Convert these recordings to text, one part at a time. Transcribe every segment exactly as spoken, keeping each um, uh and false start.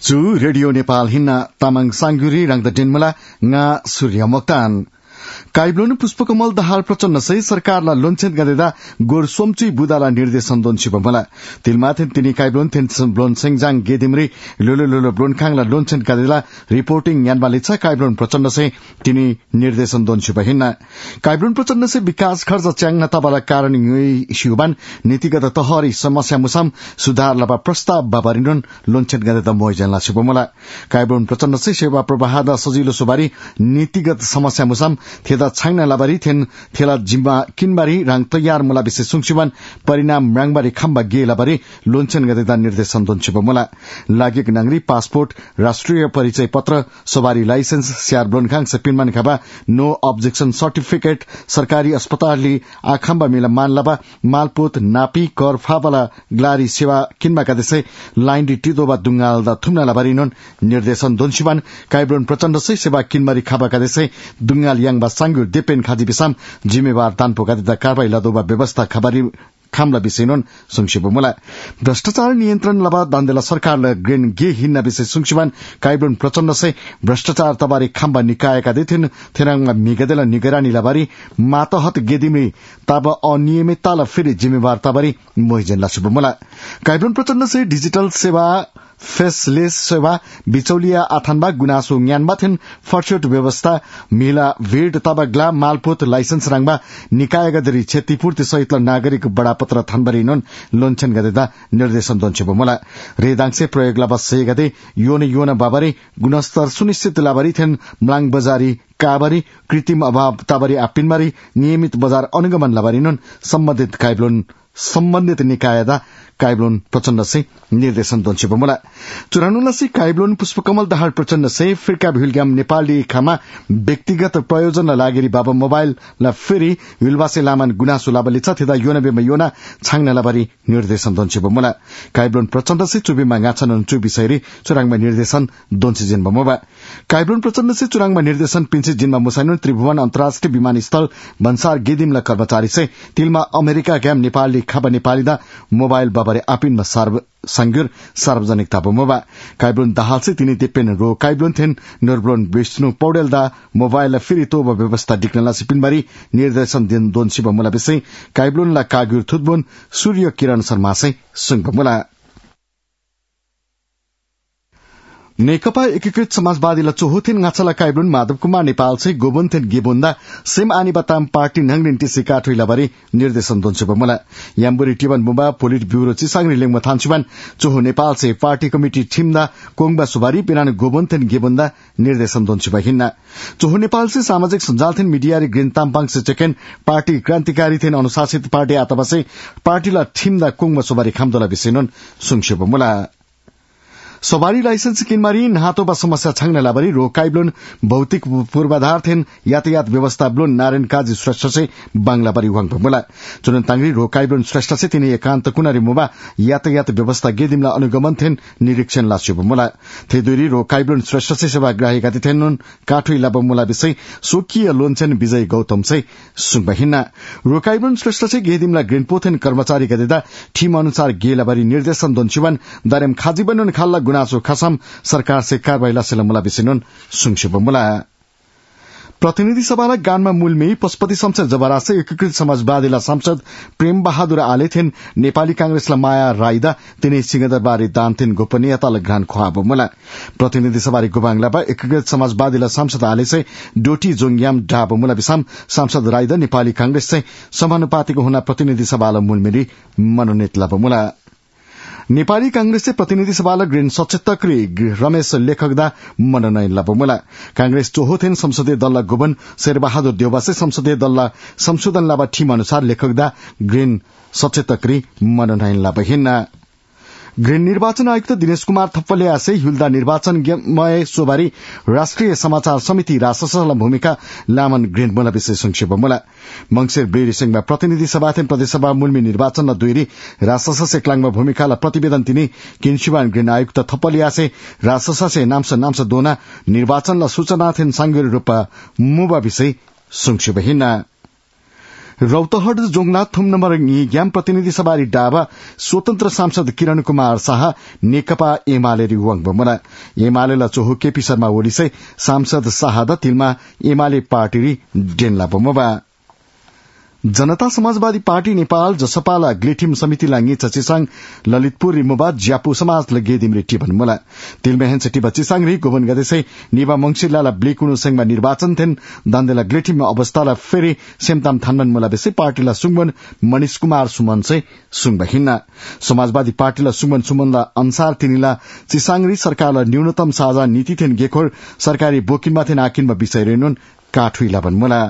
Chu Radio Nepal Hina Tamang Sanguri Rang the Dinmala Nga Surya Moktan काइब्लोन Pushpa Kamal Dahal Prachanda सही सरकारलाई लोन्छेन गरेर गोर सोमचुई बुदालाई निर्देशन दोन छिपमला तिलमाथि तिनी काइब्लोन थेन ब्लोन सेंजाङ गेदिमरी लोलो लोलो ब्लोन खाङला लोन्छेन गरेर रिपोर्टिङ यानबाले छ काइब्लोन प्रचण्ड सही तिनी निर्देशन दोन छिपहिन काइब्लोन प्रचण्ड सही विकास खर्च च्याङ तबला कारण शिवबान नीतिगत तहरी समस्या मुसम सुधार लबा प्रस्ताव बाबरिनन लोन्छेन गरेर मोइजनला छिपमला काइब्लोन प्रचण्ड सही सेवा प्रवाह द सजिलो सुबारी नीतिगत समस्या मुसम थेदा छाइना लाबारी थेन थेला जिम्बा किनबारी राङ तयार मुला विशेष सुङसिबान परिणाम राङबारी खम्बा गे लाबारी लोन्छेन गरेदा निर्देशन दोनछिब मुला लागेक नांगरी पासपोर्ट राष्ट्रिय परिचय पत्र सवारी लाइसेन्स स्यार ब्लोनखाङ सपिनमान खाबा नो अब्जेक्सन सर्टिफिकेट सरकारी अस्पतालले आखम्बा मिला मान लाबा मालपोत नापी कर फाबला ग्लारी सेवा किनबा कादेसे लाइन डि टिदोबा दुंगाल दा थुमना लाबारी नन निर्देशन दोनछिबान काइब्लोन प्रचण्ड से सेवा किनबारी खाबा कादेसे दुंगाल याङ सांगुर देपेन खाजी बिसाम जिम्मेवार तानपोका दिदा कारबाही लदोबा व्यवस्था खबरी खामला विषयनोन संक्षेप मुला भ्रष्टाचार नियन्त्रण लबा दान्देला सरकारले ग्रेन गे हिन्ना विषय संक्षेपन काइब्लोन प्रचण्ड से भ्रष्टाचार तबारी खाम्बा निकायका दिथिन थेराङमा मिगदेला निगरानी लबारी मातहत गेदिमी तब अनियमितताला फेरि जिम्मेवार तबारी मोहिजनला शुभ मुला काइब्लोन प्रचण्ड से डिजिटल सेवा फेसलेस सेवा बिचौलिया आथानबा गुनासो ज्ञानबाथिन फर्चोट व्यवस्था मिला भेड तबग्ला मालपोत लाइसेन्स राङबा निकाय गदरी क्षतिपूर्ति सहित नागरिक बडापत्र थानबरी नन लोन्छन गदेदा निर्देशन दोन्छेब मोला रेदाङसे प्रयोग लाबा से गदे योन योन बाबरी गुणस्तर सुनिश्चित लाबरी थेन मलाङ बजारी काबरी कृत्रिम अभाव ताबरी आपिनबारी नियमित बजार अनुगमन लाबरी नन सम्बन्धित काइब्लोन सम्बन्धित निकायदा काइब्लोन प्रचण्ड से निर्देशन दोन्छेब मोला चुरानुलसी काइब्लोन पुष्पकमल दाहाल प्रचण्ड से फिर्का भिलग्याम नेपाली खामा व्यक्तिगत प्रयोजन लागेरी बाबा मोबाइल ला फेरि हिलवासे लामान गुनासो लाबले छ थेदा योनबेमा योना छाङना लाबारी निर्देशन दोन्छेब मोला काइब्लोन प्रचण्ड से चुबीमा गाछन चुबी सैरी चुराङमा निर्देशन दोन्छे जिनमा मोबा काइब्लोन प्रचण्ड से चुराङमा निर्देशन पिन्छे जिनमा मुसाइनो त्रिभुवन अन्तर्राष्ट्रिय विमानस्थल भन्सार गेदिमला कर्मचारी से तिलमा अमेरिका ग्याम नेपाली खाबा नेपालीदा मोबाइल बाबा आपिनमा संगुर सार्वजनिक ताबोमोबा काइब्लोन दाहाल से तिनी देपेन रो काइब्लोन थेन नरब्लोन विष्णु पौडेल दा मोबाइल फेरि तोब व्यवस्था डिक्नला सिपिनबारी निर्देशन दिन दोन शिव मुला विषय काइब्लोन ला कागुर थुतबोन सूर्य किरण शर्मा से सुंग मुला नेकपा एकीकृत समाजवादीला चोहोथेन गाछला काइब्लोन माधव कुमार नेपाल से गोबन्थेन गेबोन्दा सेम आनी बताम पार्टी नंगलिन टिसी काठुई लाबारी निर्देशन दोन्छेब मुला याम्बुरी टिबन बुबा पोलिट ब्यूरो चिसाङरी लेङमा थान्सुबान चोहो नेपाल से पार्टी कमिटी ठिमदा कोङबा सुबारी पिरान गोबन्थेन गेबोन्दा निर्देशन दोन्छेब हिन्ना चोहो नेपाल से सामाजिक सञ्जालथेन मिडियारी ग्रीन ताम्पाङ से चेकेन पार्टी क्रान्तिकारी थेन अनुशासित पार्टी आतबासे पार्टीला ठिमदा कोङबा सुबारी खामदोला विषयनन सुङसेब मुला सवारी लाइसेन्स किनमारी नहातोबा समस्या छाङ्न लाबारी रो काइब्लोन भौतिक पूर्वाधार थेन यातायात व्यवस्था ब्लोन नारायण काजी श्रेष्ठ से बांग्लाबारी वाङ मुला चुनन तांगरी रो काइब्लोन श्रेष्ठ से तिनी एकान्त कुनारी मुबा यातायात व्यवस्था गेदिमला अनुगमन थेन निरीक्षण लास्यो मुला थेदुरी रो काइब्लोन श्रेष्ठ से सेवाग्राही गाती थेन काठुई लाब मुला विषय सोकिय लोन्छन विजय गौतम से सुङबहिना रो काइब्लोन श्रेष्ठ से गेदिमला ग्रेनपोथेन कर्मचारी गदेदा ठिम अनुसार गेलाबारी निर्देशन दोन्छिवन दारेम खाजीबनन खाल्ला गुनासो खसम सरकार से कारबाही लासेला मुला विषयनन सुङसेब मुला प्रतिनिधि सभालाई गानमा मूलमेही पशुपति शमशेर जबरा से एकीकृत समाजवादीला सांसद प्रेम बहादुर आलेथेन नेपाली कांग्रेसला माया राईदा तिनै सिंहदरबारी दानथेन गोपनीयताले ग्रहण खुवाब मुला प्रतिनिधि सभारी गुबाङलाबा एकीकृत समाजवादीला सांसद आले से डोटी जोङयाम डाब मुला बिसाम सांसद राईदा नेपाली कांग्रेस से समानुपातिको हुना प्रतिनिधि सभाला मूलमेरी मनोनीत लाब मुला नेपाली कांग्रेस से प्रतिनिधि सभालाई ग्रीन सचेतक रमेश लेखकदा मनोनयन लाभ मुला कांग्रेस चोहोथेन संसदीय दललाई गोबन शेरबहादुर देउबा से संसदीय दललाई संशोधन लाभ ठिम अनुसार लेखकदा ग्रीन सचेतक मनोनयन लाभ हिन्ना ग्रीन निर्वाचन आयुक्त दिनेश कुमार थप्पले आसे हिल्दा निर्वाचनमय सोबारी राष्ट्रिय समाचार समिति राससला भूमिका लामन ग्रीन मुला विषय संक्षेप मुला मंगसेर ब्रेडी सिंहमा प्रतिनिधि सभाथेन प्रदेशसभा मूलमी निर्वाचन न दुईरी रासस सेक्लाङमा भूमिकालाई प्रतिवेदन तिनी किन्सिवान ग्रीन आयुक्त थप्पले आसे रासस से नाम्स नाम्स दोना निर्वाचनलाई सूचना थेन सांगुरी रूपमा मुबा विषय संक्षेप हिन्ना रौतहट जोङला थुम नम्बर ग्याम प्रतिनिधि सभारी डाबा स्वतन्त्र सांसद किरण कुमार शाह नेकपा एमाले रिवाङ बमला एमाले चोहो केपी शर्मा ओडिसै सांसद शाहदा तिलमा एमाले पार्टी डेनला बमबा जनता समाजवादी पार्टी नेपाल जसपाला ग्लेटिम समिति लाङ्गी चचिसाङ ललितपुर रिमुबा ज्यापु समाज लगे दिमरेटी भन्मुला तिलमेहन सेटी बचिसाङ रि गोबन गदेसै निबा मंगसिरला ब्लेकुनु सेङमा निर्वाचन थेन दन्देला ग्लेटिम अवस्थाला फेरि सेमताम थानमन मुला बेसै पार्टीला सुङमन मणिष कुमार सुमन से सुङबा हिन्ना समाजवादी पार्टीला सुमन सुमनला अनुसार तिनीला चिसाङ रि सरकारला न्यूनतम साझा नीति थेन गेखोर सरकारी बोकिनमा थेन आकिनमा विषय रेनुन काठुइला भन्मुला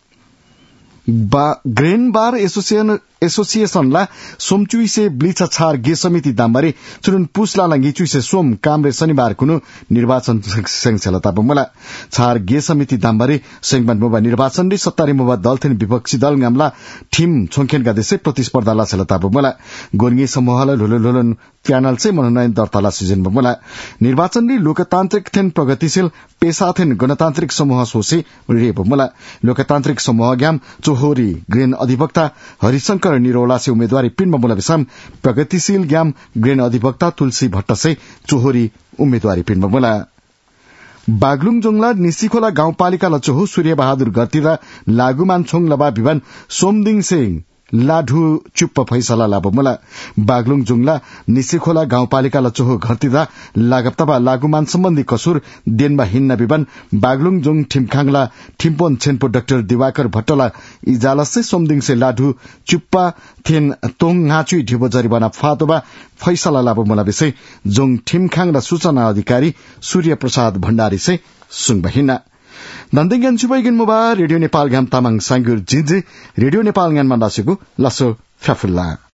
ग्रेन बार एसोसिएशन एसोसिएशनला सोमचुइसे ब्लिचा छार गे समिति दामबारे चुरुन पुसला लंगी चुइसे सोम कामरे शनिबार कुनु निर्वाचन संघलता बमला छार गे समिति दामबारे सेंगबन मोबा निर्वाचन रि सत्तारी मोबा दल थेन विपक्षी दल गामला टीम छोंखेन गदेसे प्रतिस्पर्धाला छलता बमला गोर्गी समूहला लोलोलोलन प्यानल से मनोनयन दर्ताला सिजन बमला निर्वाचन रि लोकतान्त्रिक थेन प्रगतिशील पेशा थेन गणतान्त्रिक समूह सोसे रे बमला लोकतान्त्रिक समूह ग्याम चोहोरी ग्रेन अधिवक्ता हरिशंकर निरोला से उम्मेदवारी पिनमा मुला बिसाम प्रगतिशील ग्याम ग्रेन अधिवक्ता तुलसी भट्ट से चोहोरी उम्मेदवारी पिनमा मुला बागलुङ जोङला निसीखोला गाउँपालिका लचोहो सूर्य बहादुर गर्तिदा लागुमान छोङ लबा विवान सोमदिङ सिंह लाढु चुप्प फैसला लाबमुला बागलुङ जोङला निसीखोला गाउँपालिका लचोहो घरतिदा लागप्तबा लागुमान सम्बन्धी कसुर देनमा हिन्न विवान बागलुङ जोङ ठिमखाङला ठिम्पोन छेनपो डाक्टर दिवाकर भट्टला इजालसे सोमदिङ से लाढु चुप्पा थेन तोङ हाचुई ढिबो जरिवाना फातोबा फैसला लाबमुला विषय जोङ ठिमखाङ र सूचना अधिकारी सूर्य प्रसाद भण्डारी से सुङबहिना नन्दीज्ञान सुबैगिन मुबा रेडियो नेपाल ग्याम तामाङ सांगुर जिन्जी रेडियो नेपाल ग्यानमा लासेको लसो फ्याफुल्ला